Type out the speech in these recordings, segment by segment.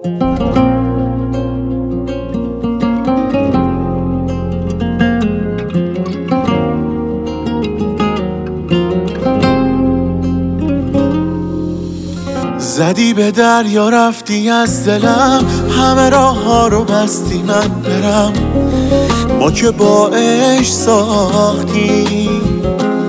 زدی به دریا رفتی از دلم، همه راه ها رو بستی من برم. ما که با عشق ساختیم،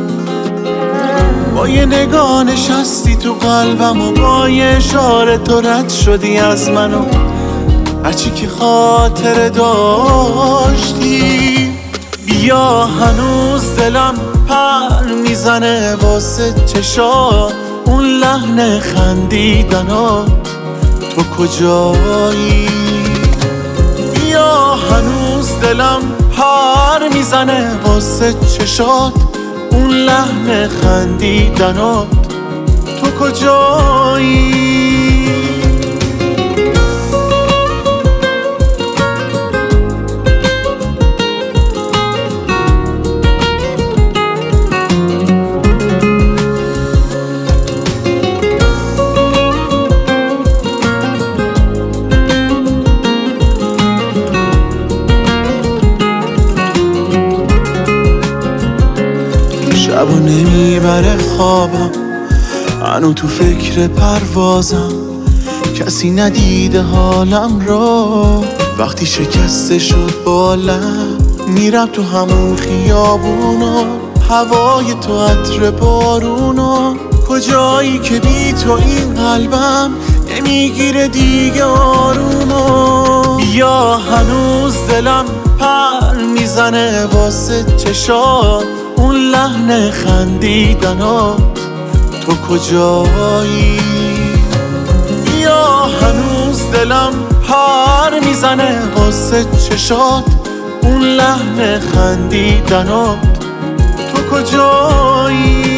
با یه نگاه نشستی تو قلبم و با یه اشاره تو رد شدی از منو. هرچی که خاطره داشتی، بیا هنوز دلم پر میزنه واسه چشات اون لحن خندیدنات. تو کجایی؟ بیا هنوز دلم پر میزنه واسه چشات اون لحن خندیدنات. تو کجایی؟ شبو نمیبره خوابم، هنو تو فکر پروازم. کسی ندیده حالم رو، وقتی شکسته شد بالم. میرم تو همون خیابونا، هوای تو عطر بارونا. کجایی که بی تو این قلبم نمیگیره دیگه آرومو. بیا هنوز دلم پر میزنه واسه چشات اون لحن خندیدنات. تو کجایی؟ بیا هنوز دلم پر میزنه واسه چشات اون لحن خندیدنات. تو کجایی؟